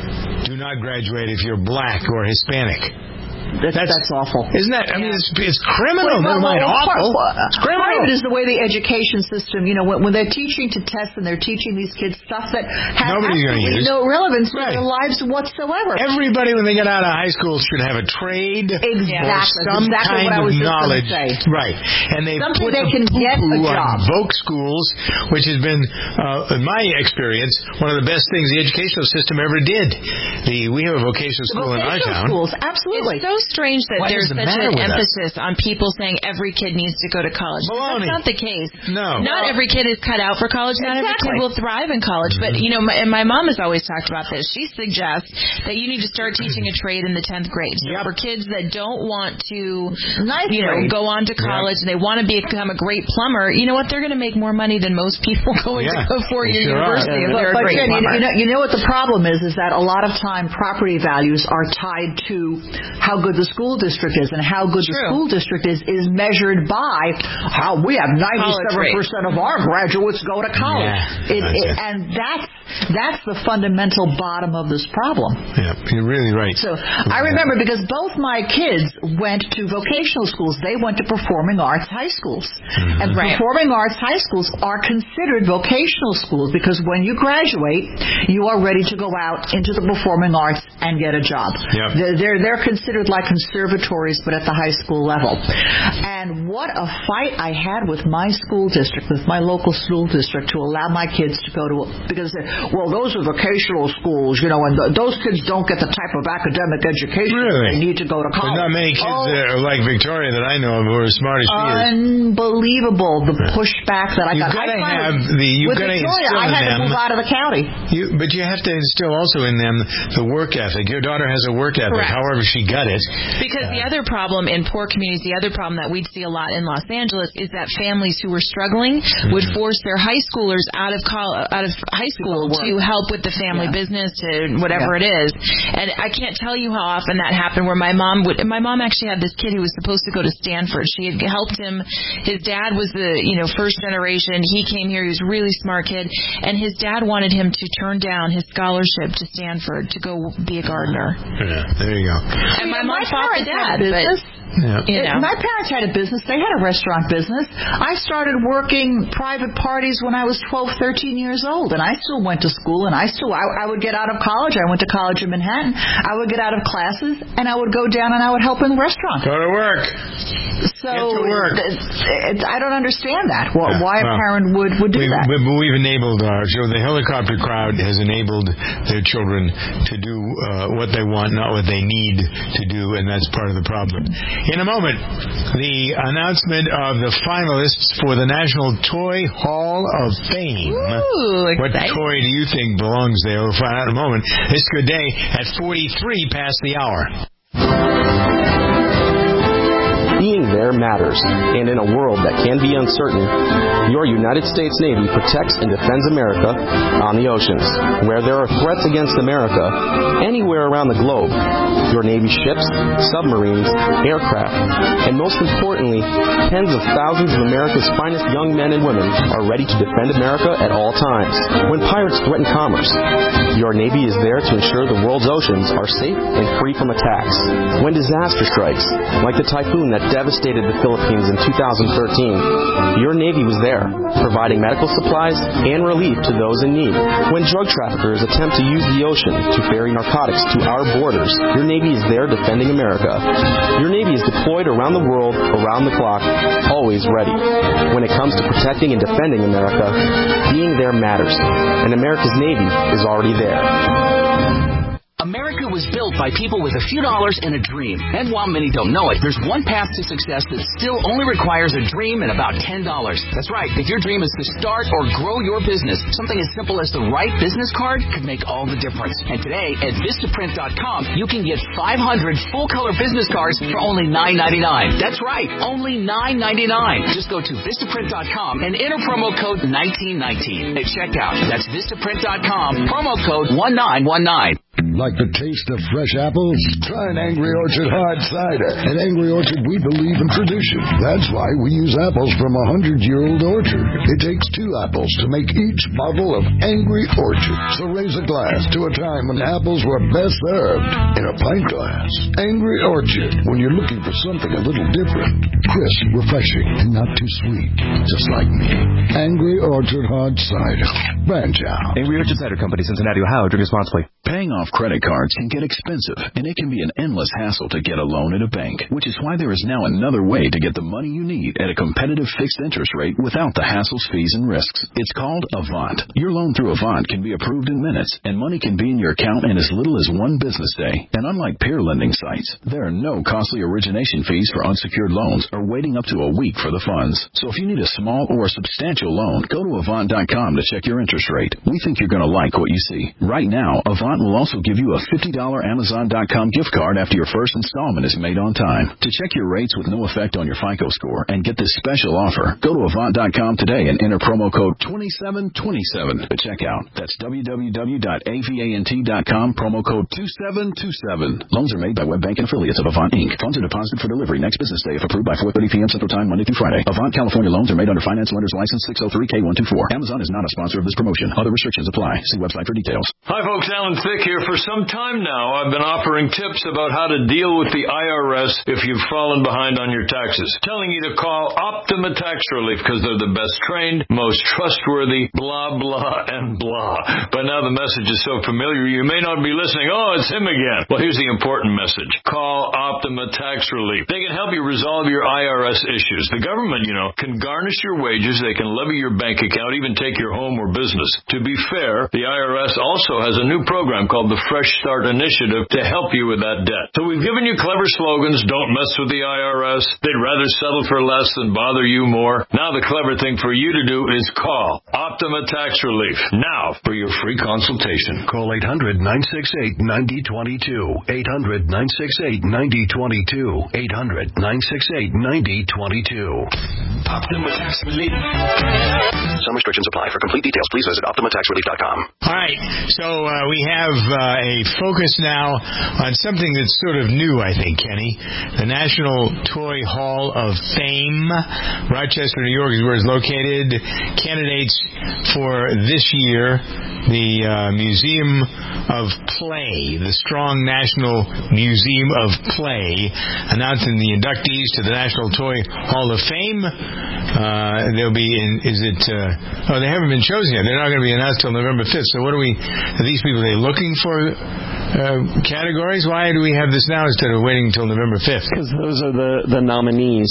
do not graduate if you're black or Hispanic. That's, that's, that's awful. Isn't that? I mean, it's, it's criminal. Well, well, Never mind well, awful. Part, it's criminal. Part of it is the way the education system, you know, when, when they're teaching to test and they're teaching these kids stuff that has Nobody's absolutely use. no relevance right. to their lives whatsoever. Everybody, when they get out of high school, should have a trade exactly. or some exactly kind what I was of just knowledge. Say. Right. And they Something put they the can get a job. on Voc schools, which has been, uh, in my experience, one of the best things the educational system ever did. The We have a vocational school the in our town. Schools, absolutely. It's so strange that What there's the such an emphasis us? on people saying every kid needs to go to college. Baloney. That's not the case. No. Not well, every kid is cut out for college. Not exactly. every kid will thrive in college. Mm-hmm. But, you know, my, and my mom has always talked about this. She suggests that you need to start teaching a trade in the tenth grade. So yep. for kids that don't want to, nice you know, grade. go on to college yep. and they want to become a great plumber, you know what? They're going to make more money than most people going yeah. to a four-year sure university if yeah. they're but, a great Jen, plumber. You know, you know what the problem is, is that a lot of time property values are tied to how good the school district is, and how good True. the school district is is measured by how we have ninety-seven percent of our graduates go to college. Yeah, it, it, and that's that's the fundamental bottom of this problem. Yeah, you're really right. So I remember because both my kids went to vocational schools. They went to performing arts high schools. Mm-hmm. And right. performing arts high schools are considered vocational schools because when you graduate, you are ready to go out into the performing arts and get a job. Yep. They're, they're, they're considered like conservatories, but at the high school level. And what a fight I had with my school district, with my local school district, to allow my kids to go to, because, well, those are vocational schools, you know, and th- those kids don't get the type of academic education really? they need to go to college. There's not many kids oh. that are like Victoria that I know of who are as smart as she is. Unbelievable, the pushback that I you've got. Gotta I have the, you've with got to Victoria, instill I in had them, to move out of the county. You, but you have to instill also in them the work ethic. Your daughter has a work ethic, Correct. however she got it. Because uh, the other problem in poor communities, the other problem that we'd see a lot in Los Angeles is that families who were struggling mm-hmm. would force their high schoolers out of college, out of high school to help with the family yeah. business, to whatever yeah. it is. And I can't tell you how often that happened where my mom would, my mom actually had this kid who was supposed to go to Stanford. She had helped him. His dad was the, you know, first generation. He came here. He was a really smart kid. And his dad wanted him to turn down his scholarship to Stanford to go be a gardener. Yeah, there you go. And my mom fought the dad, but... Yeah. You know. My parents had a business. They had a restaurant business. I started working private parties when I was twelve, thirteen years old, and I still went to school, and I still, I, I would get out of college. I went to college in Manhattan. I would get out of classes, and I would go down and I would help in the restaurant. Go to work. So Get to work. It's, it's, I don't understand that. Why, yeah. why a well, parent would, would do we've, that. We've enabled our children. The helicopter crowd has enabled their children to do uh, what they want, not what they need to do, and that's part of the problem. In a moment, the announcement of the finalists for the National Toy Hall of Fame. Ooh, what exciting. toy do you think belongs there? We'll find out in a moment. It's Good Day at forty-three past the hour. Being there matters, and in a world that can be uncertain, your United States Navy protects and defends America on the oceans. Where there are threats against America, anywhere around the globe, your Navy ships, submarines, aircraft, and most importantly, tens of thousands of America's finest young men and women are ready to defend America at all times. When pirates threaten commerce, your Navy is there to ensure the world's oceans are safe and free from attacks. When disaster strikes, like the typhoon that devastated the Philippines in two thousand thirteen, your Navy was there, providing medical supplies and relief to those in need. When drug traffickers attempt to use the ocean to ferry narcotics to our borders, your Navy is there defending America. Your Navy is deployed around the world, around the clock, always ready. When it comes to protecting and defending America, being there matters, and America's Navy is already there. America was built by people with a few dollars and a dream. And while many don't know it, there's one path to success that still only requires a dream and about ten dollars. That's right. If your dream is to start or grow your business, something as simple as the right business card could make all the difference. And today at Vistaprint dot com, you can get five hundred full-color business cards for only nine ninety-nine. That's right, only nine ninety-nine. Just go to Vistaprint dot com and enter promo code nineteen nineteen at checkout. That's Vistaprint dot com, promo code one nine one nine. Like the taste of fresh apples? Try an Angry Orchard hard cider. At Angry Orchard, we believe in tradition. That's why we use apples from a hundred-year-old orchard. It takes two apples to make each bottle of Angry Orchard. So raise a glass to a time when apples were best served in a pint glass. Angry Orchard, when you're looking for something a little different. Crisp, refreshing, and not too sweet. Just like me. Angry Orchard hard cider. Branch out. Angry Orchard Cider Company, Cincinnati, Ohio. Drink responsibly. Paying off credit cards can get expensive, and it can be an endless hassle to get a loan at a bank, which is why there is now another way to get the money you need at a competitive fixed interest rate without the hassles, fees, and risks. It's called Avant. Your loan through Avant can be approved in minutes, and money can be in your account in as little as one business day. And unlike peer lending sites, there are no costly origination fees for unsecured loans or waiting up to a week for the funds. So if you need a small or substantial loan, go to Avant dot com to check your interest rate. We think you're going to like what you see. Right now, Avant will also give you a fifty dollars Amazon dot com gift card after your first installment is made on time. To check your rates with no effect on your FICO score and get this special offer, go to Avant dot com today and enter promo code twenty-seven twenty-seven at checkout. That's w w w dot avant dot com, promo code two seven two seven. Loans are made by Web Bank and affiliates of Avant Incorporated. Funds are deposited for delivery next business day if approved by four thirty p.m. Central Time, Monday through Friday. Avant California loans are made under Finance Lenders License six oh three K one two four. Amazon is not a sponsor of this promotion. Other restrictions apply. See website for details. Hi folks, Alan Thicke here. For some time now, I've been offering tips about how to deal with the I R S if you've fallen behind on your taxes. Telling you to call Optima Tax Relief because they're the best trained, most trustworthy, blah, blah, and blah. But now the message is so familiar, you may not be listening. Oh, it's him again. Well, here's the important message. Call Optima Tax Relief. They can help you resolve your I R S issues. The government, you know, can garnish your wages. They can levy your bank account, even take your home or business. To be fair, the I R S also has a new program called the Fresh Start Initiative to help you with that debt. So we've given you clever slogans. Don't mess with the I R S. They'd rather settle for less than bother you more. Now the clever thing for you to do is call Optima Tax Relief now for your free consultation. Call eight hundred nine six eight nine oh two two. eight hundred nine six eight nine oh two two. eight hundred nine six eight nine oh two two. Optima Tax Relief. Some restrictions apply. For complete details, please visit optima tax relief dot com. All right, so uh, we have uh, a focus now on something that's sort of new, I think, Kenny. The National Toy Hall of Fame. Rochester, New York is where it's located. Candidates for this year, the uh, Museum of Play, the Strong National Museum of Play, announcing the inductees to the National Toy Hall of Fame. Uh, they'll be in, is it, uh, oh, they haven't been chosen yet. They're not going to be announced till November fifth. So what are we, are these people, are they looking for uh, categories? Why do we have this now instead of waiting until November fifth? Because those are the, the nominees.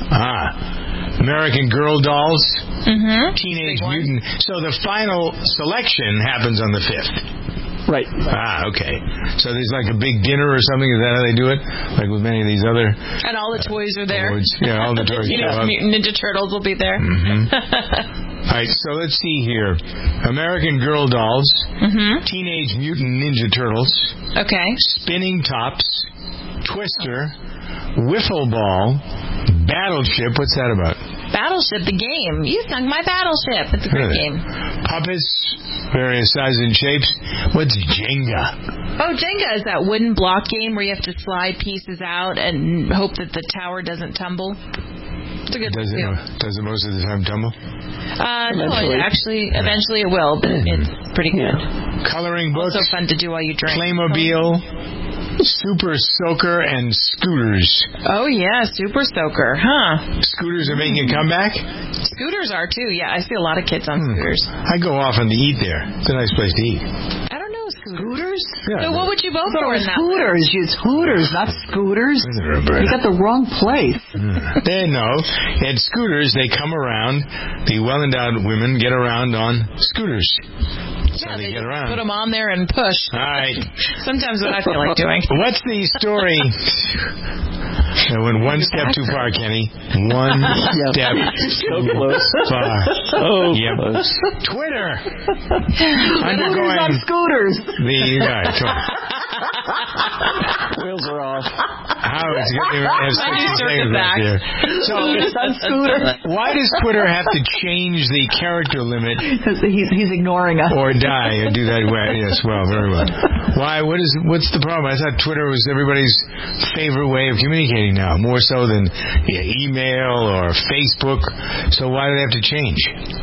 Ah. American Girl Dolls, mm-hmm. Teenage Mutant. So the final selection happens on the fifth. Right. Ah, okay. So there's like a big dinner or something. Is that how they do it? Like with many of these other... And all the toys are there. Awards. Yeah, all the toys you know, show up. Mutant Ninja Turtles will be there. Mm-hmm. All right, so let's see here. American Girl Dolls, mm-hmm. Teenage Mutant Ninja Turtles, okay, Spinning Tops, Twister, Wiffle Ball, Battleship. What's that about? Battleship, the game. You sung my Battleship. It's a great game. Puppets, various sizes and shapes. What's Jenga? Oh, Jenga is that wooden block game where you have to slide pieces out and hope that the tower doesn't tumble. It's a good does it, does it most of the time tumble? Uh, no, it actually, eventually it will, but it's pretty good. Yeah. Coloring books. Also fun to do while you drink. Playmobil. Super Soaker and Scooters. Oh, yeah, Super Soaker, huh? Scooters are making a comeback? Scooters are, too, yeah. I see a lot of kids on hmm. scooters. I go often to eat there. It's a nice place to eat. I don't know, scooters? Yeah, so what would you vote for in that? Scooters. It's Hooters, not scooters. You got the wrong place. Mm. They know. At scooters, they come around. The well-endowed women get around on scooters. That's Yeah, how they, they get just around. put them on there and push. All right. Sometimes what I feel like doing. What's the story? I went one step too far, Kenny. One step So close. far. So yep. close. Twitter. Scooters Undergoing on scooters. the. All right, come on. Wheels are off. How is it going to have sixty seconds back here? So, on scooters. why does Twitter have to change the character limit? He's, he's ignoring us. Or die and do that well? Yes, well, very well. Why? What is? What's the problem? I thought Twitter was everybody's favorite way of communicating now, more so than yeah, email or Facebook. So why do they have to change?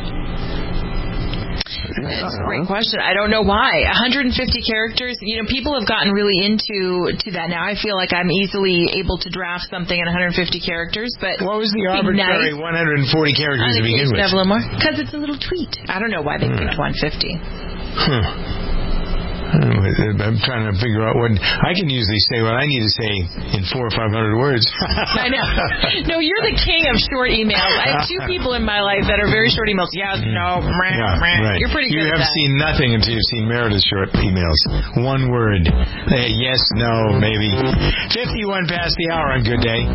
That's a great question. I don't know why. one hundred fifty characters. You know, people have gotten really into to that now. I feel like I'm easily able to draft something in one hundred fifty characters. But what was the arbitrary nice. one hundred forty characters to begin with? Have a little more because it's a little tweet. I don't know why they picked one hundred fifty. Huh. I'm trying to figure out what I can usually say. What I need to say in four or five hundred words. I know. No, you're the king of short emails. I have two people in my life that are very short emails. Yes, no, meh, yeah, meh. Right. You're pretty good. You at have that. seen nothing until you've seen Meredith's short emails. One word. Uh, yes, no, maybe. Fifty-one past the hour on Good Day.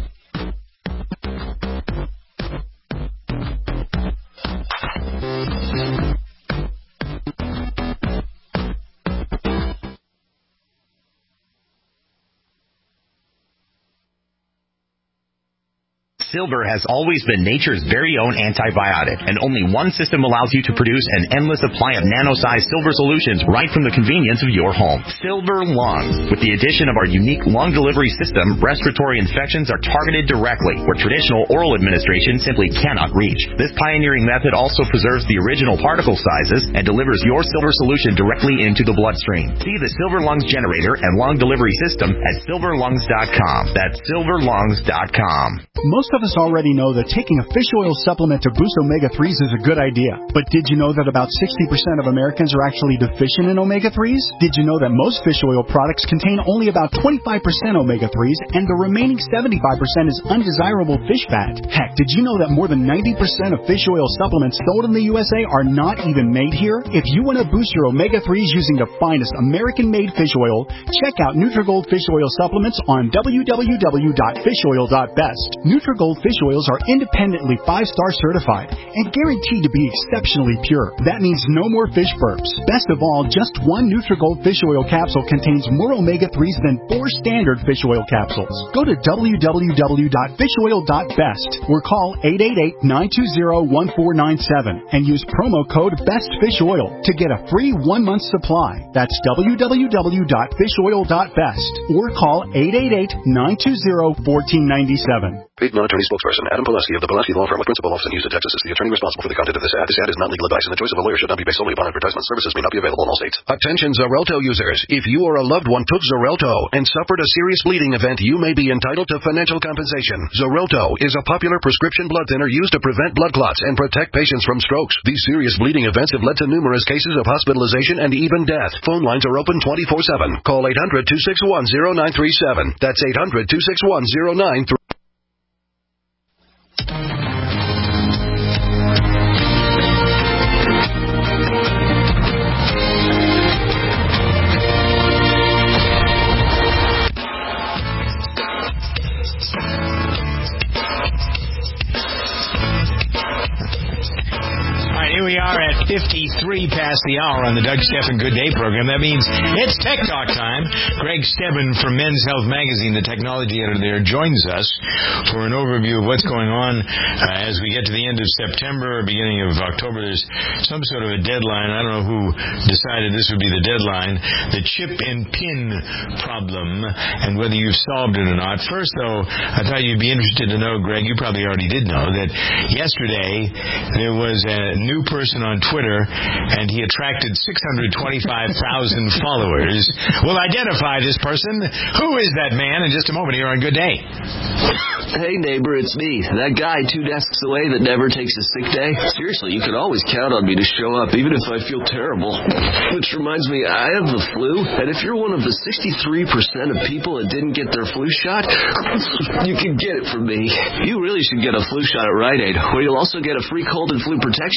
Silver has always been nature's very own antibiotic, and only one system allows you to produce an endless supply of nano-sized silver solutions right from the convenience of your home. Silver Lungs. With the addition of our unique lung delivery system, respiratory infections are targeted directly, where traditional oral administration simply cannot reach. This pioneering method also preserves the original particle sizes and delivers your silver solution directly into the bloodstream. See the Silver Lungs generator and lung delivery system at silver lungs dot com. That's silver lungs dot com. Most of us already know that taking a fish oil supplement to boost omega threes is a good idea. But did you know that about sixty percent of Americans are actually deficient in omega threes? Did you know that most fish oil products contain only about twenty-five percent omega threes and the remaining seventy-five percent is undesirable fish fat? Heck, did you know that more than ninety percent of fish oil supplements sold in the U S A are not even made here? If you want to boost your omega threes using the finest American-made fish oil, check out Nutrigold Fish Oil Supplements on w w w dot fish oil dot best. Nutrigold fish oils are independently five-star certified and guaranteed to be exceptionally pure. That means no more fish burps. Best of all, just one Nutrigold fish oil capsule contains more omega threes than four standard fish oil capsules. Go to w w w dot fish oil dot best or call eight eight eight, nine two zero, one four nine seven and use promo code BESTFISHOIL to get a free one-month supply. That's w w w dot fish oil dot best or call eight eight eight, nine two zero, one four nine seven. Paid non-attorney spokesperson Adam Pulaski of the Pulaski Law Firm with principal office in Houston, Texas is the attorney responsible for the content of this ad. This ad is not legal advice, and the choice of a lawyer should not be based solely upon advertisement. Services may not be available in all states. Attention Xarelto users. If you or a loved one took Xarelto and suffered a serious bleeding event, you may be entitled to financial compensation. Xarelto is a popular prescription blood thinner used to prevent blood clots and protect patients from strokes. These serious bleeding events have led to numerous cases of hospitalization and even death. Phone lines are open twenty-four seven. Call eight hundred, two six one, zero nine three seven. That's eight hundred, two six one, zero nine three seven. Here we are at fifty-three past the hour on the Doug Stephan Good Day program. That means it's Tech Talk time. Greg Stebbin from Men's Health Magazine, the technology editor there, joins us for an overview of what's going on uh, as we get to the end of September or beginning of October. There's some sort of a deadline. I don't know who decided this would be the deadline. The chip and pin problem and whether you've solved it or not. First, though, I thought you'd be interested to know, Greg, you probably already did know, that yesterday there was a new person on Twitter, and he attracted six hundred twenty-five thousand followers. We'll identify this person. Who is that man? In just a moment here on Good Day. Hey, neighbor, it's me. That guy two desks away that never takes a sick day. Seriously, you can always count on me to show up, even if I feel terrible. Which reminds me, I have the flu, and if you're one of the sixty-three percent of people that didn't get their flu shot, you can get it from me. You really should get a flu shot at Rite Aid, where you'll also get a free cold and flu protection plan.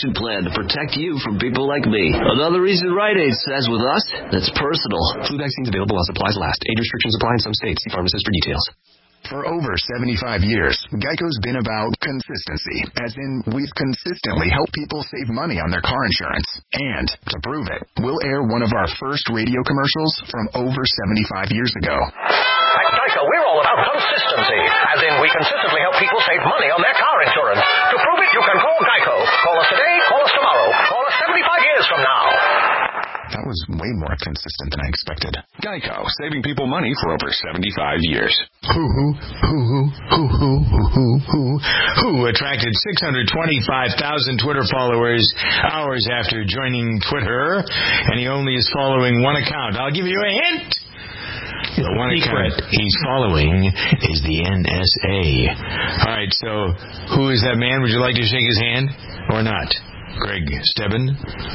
to protect you from people like me. Another reason Rite Aid says with us, that's personal. Flu vaccines available as supplies last. Age restrictions apply in some states. See pharmacist for details. For over seventy-five years, Geico's been about consistency, as in we've consistently helped people save money on their car insurance. And to prove it, we'll air one of our first radio commercials from over seventy-five years ago. At Geico, we're all about consistency, as in we consistently help people save money on their car insurance. To prove it, you can call Geico. Call us today, call us tomorrow, call us seventy-five years from now. That was way more consistent than I expected. Geico, saving people money for over seventy-five years. Who, who, who, who, who, who, who, who, who attracted six hundred twenty-five thousand Twitter followers hours after joining Twitter, and he only is following one account. I'll give you a hint. The one account he's following is the N S A. All right, so who is that man? Would you like to shake his hand or not? Greg Stebbin?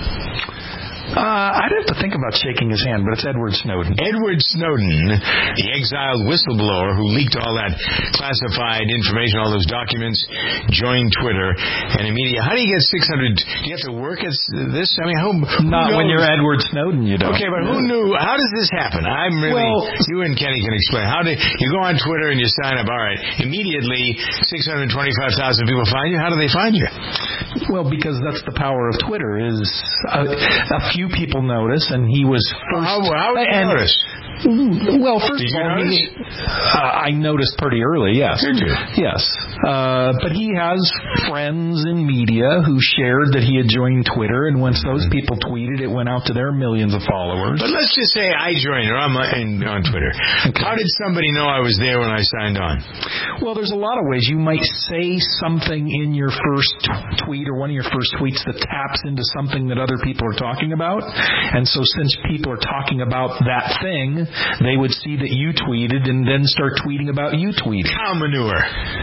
Uh, I'd have to think about shaking his hand, but it's Edward Snowden. Edward Snowden, the exiled whistleblower who leaked all that classified information, all those documents, joined Twitter, and immediately, how do you get six hundred? Do you have to work at this? I mean, who, who Not knows? when you're Edward Snowden, you don't. Okay, but who knew? How does this happen? I'm really, well, you and Kenny can explain. How do you go on Twitter and you sign up? All right, immediately six hundred twenty-five thousand people find you. How do they find you? Well, because that's the power of Twitter. Is a, a few people notice, and he was first. How, how did you and, notice? Well, first Did of all, you he, uh, I noticed pretty early, yes. Did you? Yes. Uh, but he has friends in media who shared that he had joined Twitter, and once those people tweeted, it went out to their millions of followers. But let's just say I joined or I'm on, on Twitter. Okay. How did somebody know I was there when I signed on? Well, there's a lot of ways. You might say something in your first t- tweet or one of your first tweets that taps into something that other people are talking about. And so since people are talking about that thing, they would see that you tweeted and then start tweeting about you tweeting. Cow manure.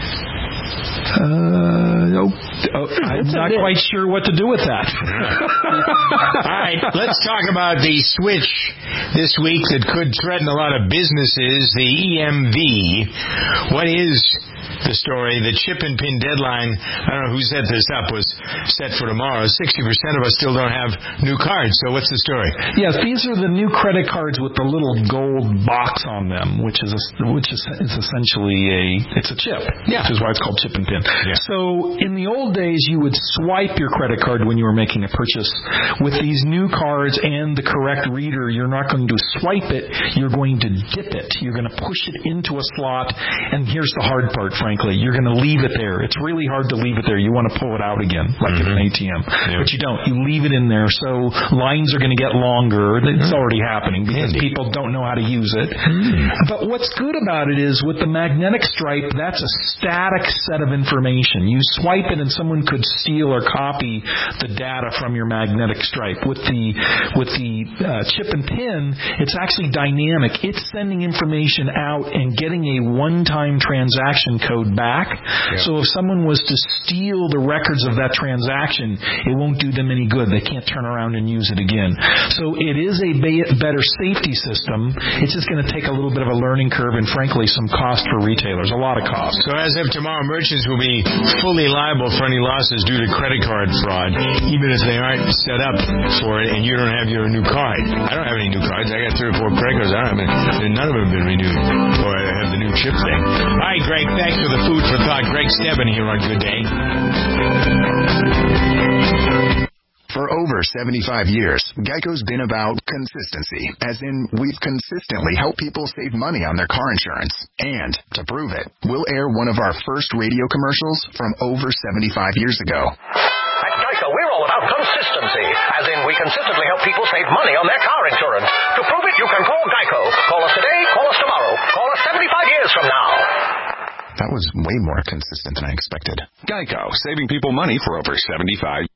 Uh, oh, oh, I'm not quite sure what to do with that. All right, let's talk about the switch this week that could threaten a lot of businesses, the E M V. What is the story? The chip and pin deadline, I don't know who set this up, was set for tomorrow. sixty percent of us still don't have new cards, so what's the story? Yes, these are the new credit cards with the little gold box on them, which is a, which is, is essentially a, it's a chip, yeah. which is why it's called chip and pin. Yeah. So in the old days, you would swipe your credit card when you were making a purchase. With these new cards and the correct reader, you're not going to swipe it, you're going to dip it. You're going to push it into a slot, and here's the hard part, frankly. You're going to leave it there. It's really hard to leave it there. You want to pull it out again, like mm-hmm. at an A T M. Yeah. But you don't. You leave it in there, so lines are going to get longer. It's mm-hmm. already happening because Handy. people don't know how to use it. Mm-hmm. But what's good about it is with the magnetic stripe, that's a static set of information. You swipe it and someone could steal or copy the data from your magnetic stripe. With the with the uh, chip and pin, it's actually dynamic. It's sending information out and getting a one-time transaction code back. Yeah. So if someone was to steal the records of that transaction, it won't do them any good. They can't turn around and use it again. So it is a ba- better safety system. It's just going to take a little bit of a learning curve and, frankly, some cost for retailers, a lot of cost. So as of tomorrow, merchants will be fully liable for any losses due to credit card fraud, even if they aren't set up for it and you don't have your new card. I don't have any new cards. I got three or four credit cards. I don't have any. None of them have been renewed. Or I have the new chip thing. All right, Greg, thanks for the food for thought. Greg Stebbin here on Good Day. For over seventy-five years, Geico's been about consistency, as in we've consistently helped people save money on their car insurance. And to prove it, we'll air one of our first radio commercials from over seventy-five years ago. At Geico, we're all about consistency, as in we consistently help people save money on their car insurance. To prove it, you can call Geico. Call us today, call us tomorrow, call us seventy-five years from now. That was way more consistent than I expected. Geico, saving people money for over seventy-five.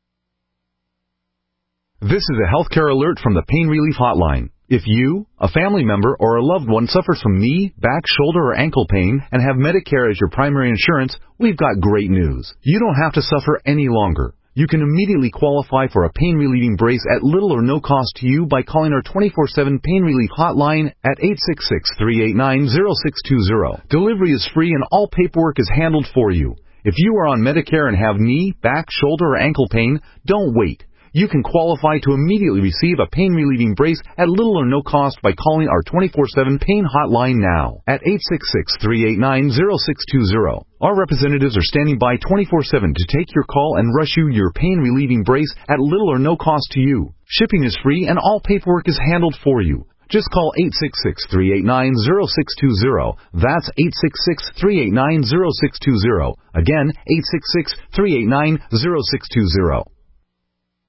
This is a healthcare alert from the Pain Relief Hotline. If you, a family member, or a loved one suffers from knee, back, shoulder, or ankle pain and have Medicare as your primary insurance, we've got great news. You don't have to suffer any longer. You can immediately qualify for a pain-relieving brace at little or no cost to you by calling our twenty-four seven Pain Relief Hotline at eight six six, three eight nine, zero six two zero. Delivery is free and all paperwork is handled for you. If you are on Medicare and have knee, back, shoulder, or ankle pain, don't wait. You can qualify to immediately receive a pain-relieving brace at little or no cost by calling our twenty-four seven pain hotline now at eight six six, three eight nine, zero six two zero. Our representatives are standing by twenty-four seven to take your call and rush you your pain-relieving brace at little or no cost to you. Shipping is free and all paperwork is handled for you. Just call eight six six, three eight nine, zero six two zero. That's eight six six, three eight nine, zero six two zero. Again, eight six six, three eight nine, zero six two zero.